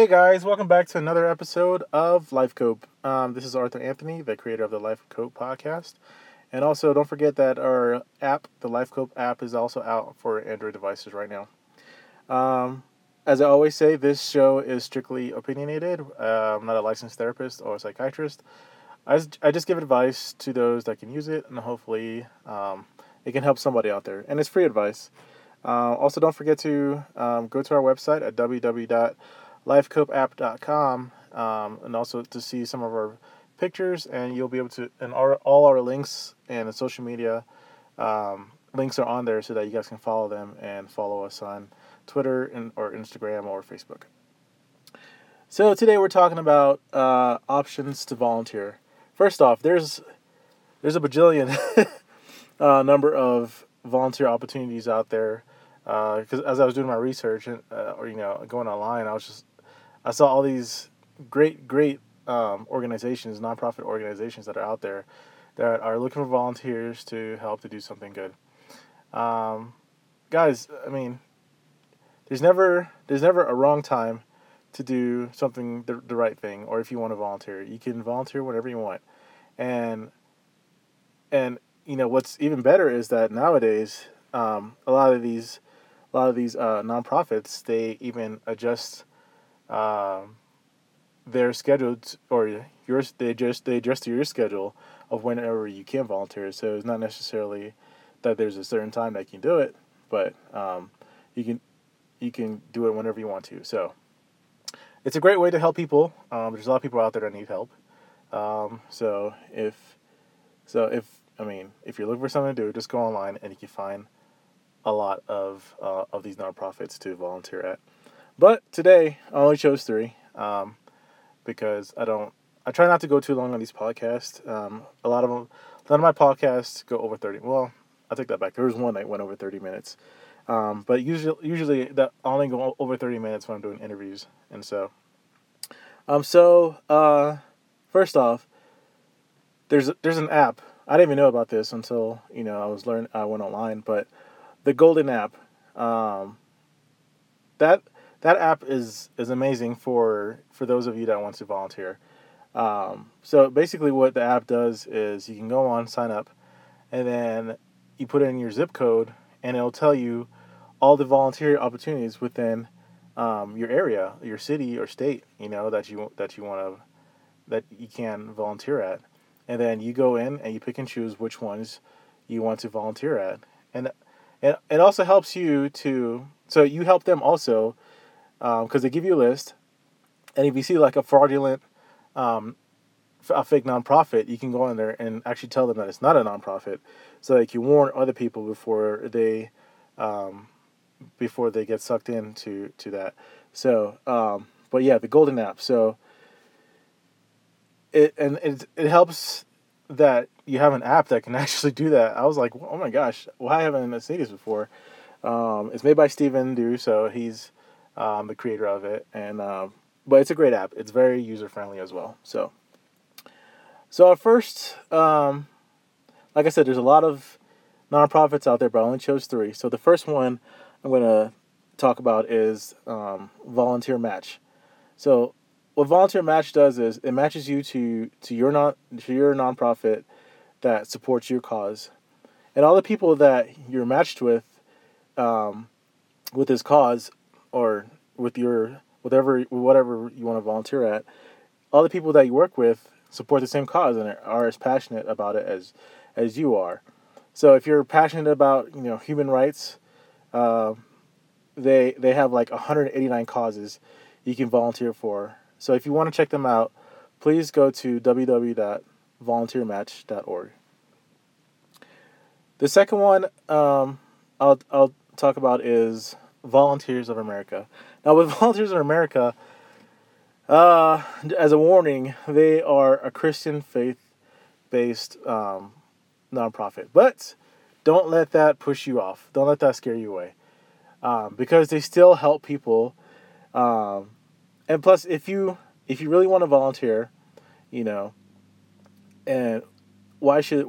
Hey guys, welcome back to another episode of Life Cope. This is Arthur Anthony, the creator of the Life Cope podcast. And also, don't forget that our app, the Life Cope app, is also out for Android devices right now. Um, as I always say, this show is strictly opinionated. I'm not a licensed therapist or a psychiatrist. I just give advice to those that can use it, and hopefully it can help somebody out there. And it's free advice. Also, don't forget to go to our website at www.lifecopeapp.com and also to see some of our pictures, and you'll be able to, and all our links and the social media links are on there so that you guys can follow them and follow us on Twitter or Instagram or Facebook. So today we're talking about options to volunteer. First off, there's a bajillion number of volunteer opportunities out there. Because as I was doing my research and or going online, I saw all these great organizations, nonprofit organizations that are out there that are looking for volunteers to help to do something good. Guys, I mean, there's never a wrong time to do something the right thing, or if you want to volunteer, you can volunteer whenever you want, and what's even better is that nowadays a lot of these nonprofits, they even adjust their schedule or yours. They adjust to your schedule of whenever you can volunteer. So it's not necessarily that there's a certain time that you can do it, but you can do it whenever you want to. So it's a great way to help people. There's a lot of people out there that need help. So if you're looking for something to do, just go online and you can find a lot of these nonprofits to volunteer at. But today I only chose 3 because I try not to go too long on these podcasts. A lot of my podcasts go over 30. Well, I take that back. There was one that went over 30 minutes. But usually that I only go over 30 minutes when I'm doing interviews. And so first off, there's an app. I didn't even know about this until I went online, but the Golden app, that app is amazing for those of you that want to volunteer. So basically, what the app does is you can go on, sign up, and then you put in your zip code, and it'll tell you all the volunteer opportunities within your area, your city or state. That you can volunteer at, and then you go in and you pick and choose which ones you want to volunteer at, and it also helps you so you help them also, because they give you a list, and if you see like a fraudulent, a fake nonprofit, you can go in there and actually tell them that it's not a nonprofit, so that you warn other people before they get sucked into that. So, but yeah, the Golden app. So it helps that you have an app that can actually do that. I was like, oh my gosh, why haven't I seen this before? It's made by Steven Du, so he's the creator of it, and but it's a great app. It's very user friendly as well. So at first, like I said, there's a lot of nonprofits out there, but I only chose 3. So the first one I'm going to talk about is Volunteer Match. So what Volunteer Match does is it matches you to your nonprofit that supports your cause, and all the people that you're matched with this cause, or with your whatever you want to volunteer at, all the people that you work with support the same cause and are as passionate about it as you are. So if you're passionate about human rights, they have like 189 causes you can volunteer for. So if you want to check them out, please go to www.volunteermatch.org. The second one I'll talk about is Volunteers of America. Now, with Volunteers of America, as a warning, they are a Christian faith-based nonprofit. But don't let that push you off. Don't let that scare you away, because they still help people. And plus, if you really want to volunteer, and why should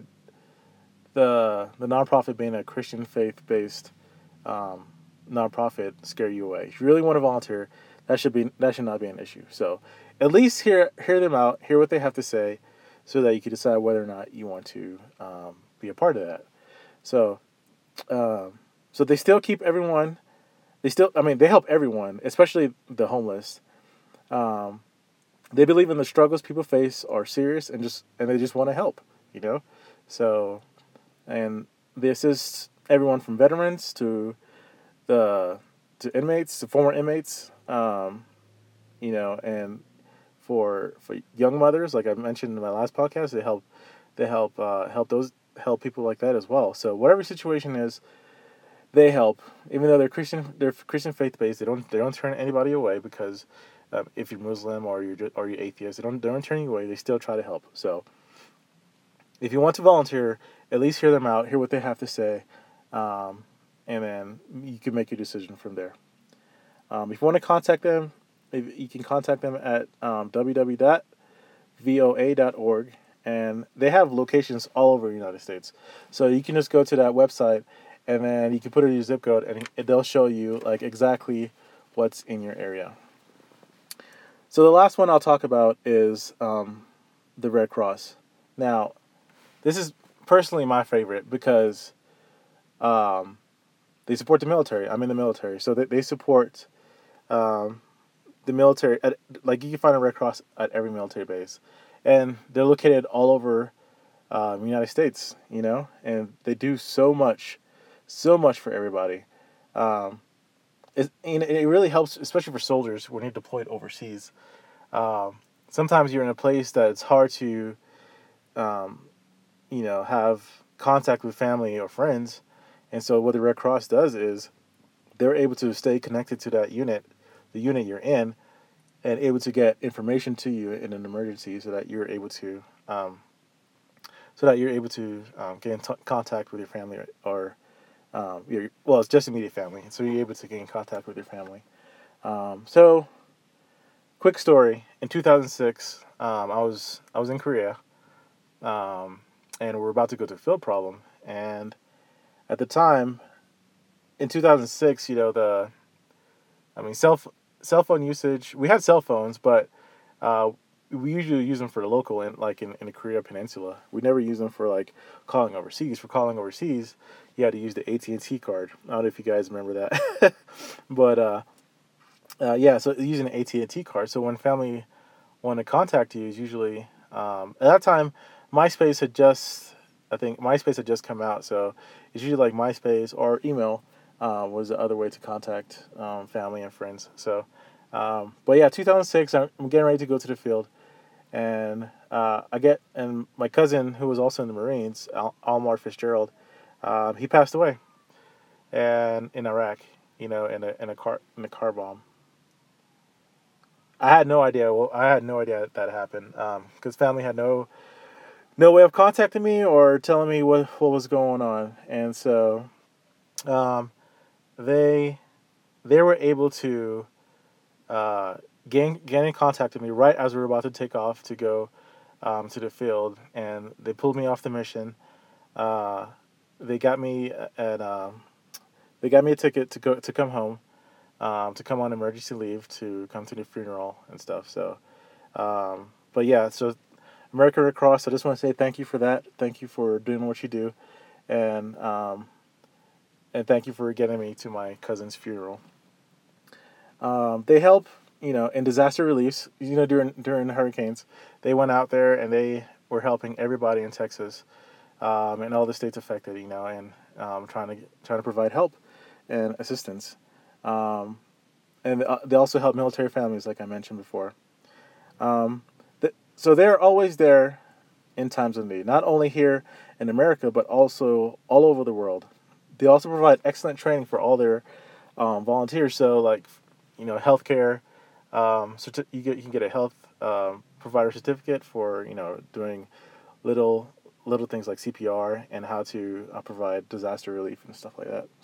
the nonprofit being a Christian faith based nonprofit scare you away? If you really want to volunteer, that should not be an issue. So at least hear them out, hear what they have to say, so that you can decide whether or not you want to be a part of that. So um, so they still keep everyone. They help everyone, especially the homeless. Um, they believe in the struggles people face are serious and they just want to help. You know, so and they assist everyone from veterans the to inmates to former inmates. And for young mothers, like I mentioned in my last podcast, help people like that as well. So whatever situation is, they help. Even though they're Christian faith based. They don't turn anybody away because if you're Muslim or you're atheist, they don't turn you away. They still try to help. So if you want to volunteer, at least hear them out, hear what they have to say, um, and then you can make your decision from there. If you want to contact them, you can contact them at www.voa.org, and they have locations all over the United States. So you can just go to that website, and then you can put in your zip code, and they'll show you like exactly what's in your area. So the last one I'll talk about is the Red Cross. Now, this is personally my favorite because um, they support the military. I'm in the military, so they support um, the military. Like you can find a Red Cross at every military base, and they're located all over the United States. And they do so much for everybody. Um, it really helps, especially for soldiers when you're deployed overseas. Um, Sometimes you're in a place that it's hard to, um, have contact with family or friends, and so what the Red Cross does is they're able to stay connected to that unit, the unit you're in, and able to get information to you in an emergency, so that you're able to get in contact with your family or it's just immediate family, so you're able to get in contact with your family. So, quick story: in 2006, I was in Korea, um, and we're about to go to field problem, and at the time in 2006, cell phone usage. We had cell phones, but uh, we usually use them for the local in the Korea Peninsula. We never use them for like calling overseas. For calling overseas, you had to use the AT&T card. I don't know if you guys remember that, but yeah. So using an AT&T card. So when family want to contact you, is usually at that time MySpace had just I think MySpace had just come out. So it's usually like MySpace or email was the other way to contact family and friends. So, but yeah, 2006, I'm getting ready to go to the field, and and my cousin who was also in the Marines, Almar Fitzgerald, he passed away, and in Iraq, in a car bomb. I had no idea. Well, I had no idea that happened because family had no way of contacting me or telling me what was going on, and so um, they they were able to get in contact with me right as we were about to take off to go to the field, and they pulled me off the mission. Uh, they got me at they got me a ticket to come home, to come on emergency leave to come to the funeral and stuff. So, but yeah, so American Red Cross. I just want to say thank you for that. Thank you for doing what you do, and thank you for getting me to my cousin's funeral. They help, in disaster reliefs. During hurricanes, they went out there and they were helping everybody in Texas, and all the states affected. And trying to provide help and assistance. Um, and they also help military families, like I mentioned before. Um, so they're always there in times of need, not only here in America, but also all over the world. They also provide excellent training for all their volunteers. So, like, healthcare. You can get a health provider certificate for doing little little things like CPR and how to provide disaster relief and stuff like that.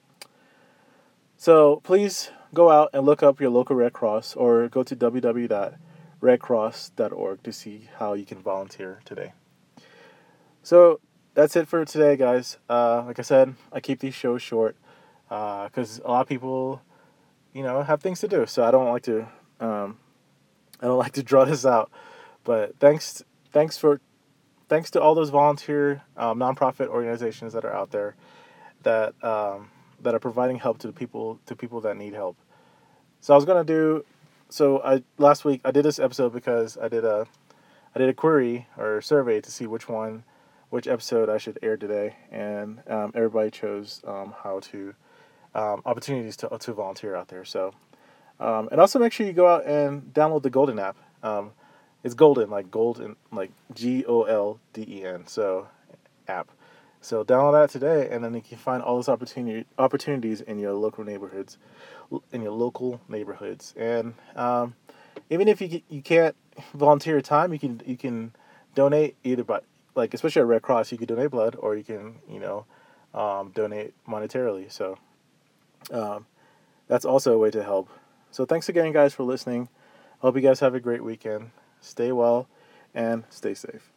So please go out and look up your local Red Cross or go to www.redcross.org to see how you can volunteer today. So that's it for today, guys. Like I said, I keep these shows short because a lot of people have things to do. So I don't like to draw this out. But thanks for thanks to all those volunteer nonprofit organizations that are out there that are providing help to people that need help. So I was gonna do so I last week I did this episode because I did a query or survey to see which episode I should air today, and everybody chose how to opportunities to volunteer out there. So and also make sure you go out and download the Golden app. It's golden, like golden, like GOLDEN. So app. So download that today, and then you can find all those opportunities in your local neighborhoods, and even if you can't volunteer your time, you can donate either by like especially at Red Cross, you can donate blood or you can donate monetarily. So um, that's also a way to help. So thanks again, guys, for listening. Hope you guys have a great weekend. Stay well and stay safe.